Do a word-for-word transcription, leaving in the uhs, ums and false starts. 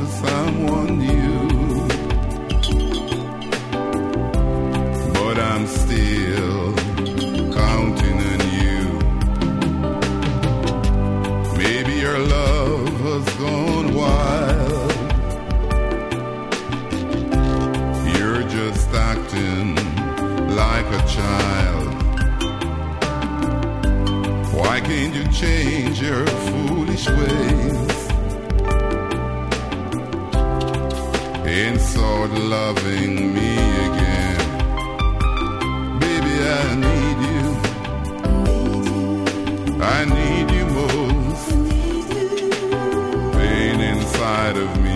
to someone new. But I'm still counting on you. Maybe your love has gone wild. You're just acting like a child. Why can't you change your foolish ways and start loving me again? Baby, I need you. I need you most. Pain inside of me